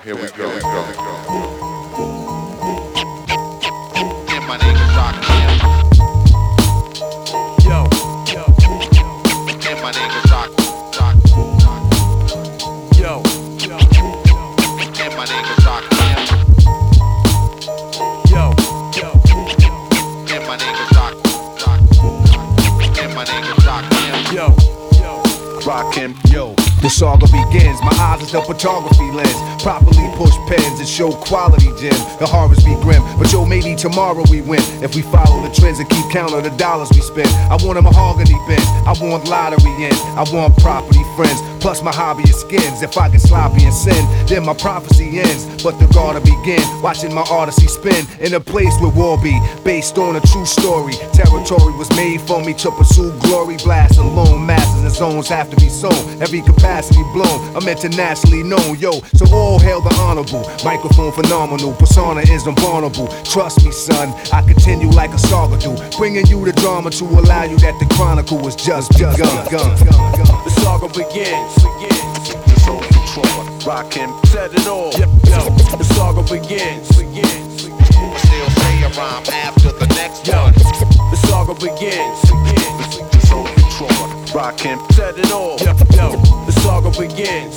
Here we go. And my name is Rakim. Yo. And my name is Rock. Yo. And my name is Rakim. Yo. And my name is Rock. And my name is Rakim. Yo. Rakim, yo. The saga begins, my eyes is the photography lens. Properly push pens and show quality gems. The horrors be grim, but yo, maybe tomorrow we win. If we follow the trends and keep count of the dollars we spend. I want a mahogany bench, I want lottery ends. I want property friends, plus my hobby is skins. If I get sloppy and sin, then my prophecy ends. But the gotta begin, watching my odyssey spin in a place where war be based on a true story. Territory was made for me to pursue glory. Blast alone, masses and zones have to be sown. Every capacity blown, I'm internationally known, yo. So all hail the honorable. Microphone phenomenal, persona is invulnerable. Trust me, son, I continue like a saga do, bringing you the drama to allow you that the chronicle was just begun. The saga begins. The soul control, Rakim said it all. Yo. The saga begins. Still say a rhyme after the next Yo. one. The saga begins. The soul control, Rakim said it all. Yo. The saga begins.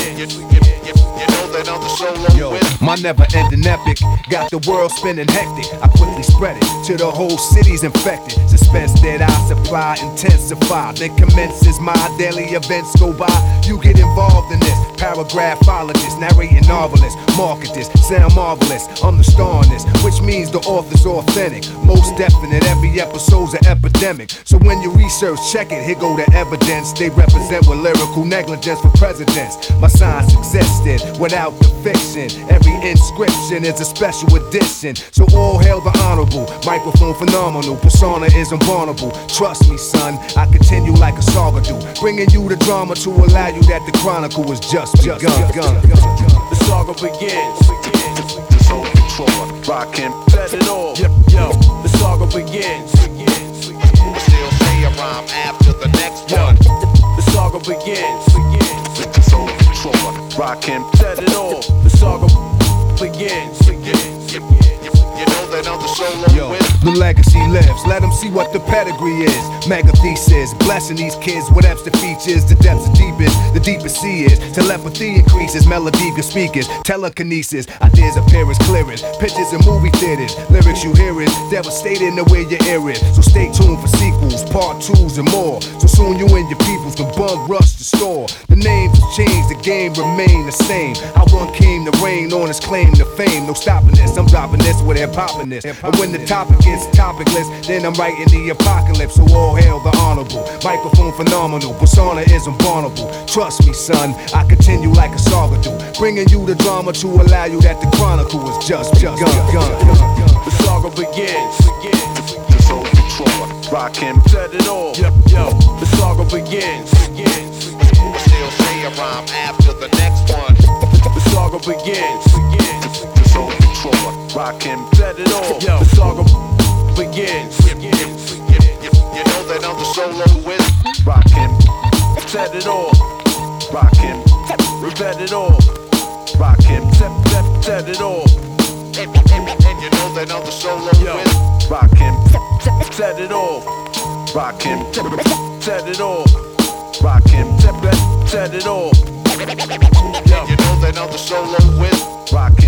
You know that I'm the solo Yo, with. my never-ending epic got the world spinning hectic. I quickly spread it till the whole city's infected. Suspense that I supply intensify. Then commences my daily events go by. You get involved in this. Paragraphologist, narrating novelist, market this, sound marvelous. I'm the star in this, which means the author's authentic. Most definite, every episode's an epidemic. So when you research, check it, here go the evidence. They represent with lyrical negligence for presidents. My science existed without the fiction. Every inscription is a special edition. So all hail the honorable. Microphone phenomenal, persona is invulnerable. Trust me, son, I continue like a saga do, bringing you the drama to allow you that the chronicle was just begun. The saga begins. The soul control, Rakim said it all. Yo. The saga begins. Still say a rhyme after the next Yo. one. The saga begins. The soul control, Rakim said it all. The saga begins. You know that I'm the solo Yo, with. the legacy lives, let them see what the pedigree is. Mega thesis, blessing these kids, whatever's the features. The depths are deepest, the deepest sea is. Telepathy increases, melody good speakers. Telekinesis, ideas appear as clearest. Pictures in movie theaters, lyrics you hear is devastating the way you hear it. So stay tuned for sequels, part 2s and more. So soon you and your peoples can bum rush the store. The names have changed, the game remain the same. How one came to reign on his claim to fame. No stopping this, I'm dropping this with hip-hopping this. And when the topic gets topicless, then I'm writing the apocalypse. So all hail the honorable. Microphone phenomenal, persona is invulnerable. Trust me, son, I continue like a saga do, bringing you the drama to allow you that the chronicle was just begun. The saga begins. The soul control, Rakim said it all. Yo. The saga begins. Still say a rhyme after the next one. The saga begins. The soul control, Rakim said it all. Yo. The saga begins. You know that I'm the solo with. Rakim Said it all. Rakim Said it all. Rakim Said it all. And you know that I'm the solo Yo. with. Rakim Said it all. Rakim Said it all. Rakim Said it all. And you know that I'm the solo with. Rakim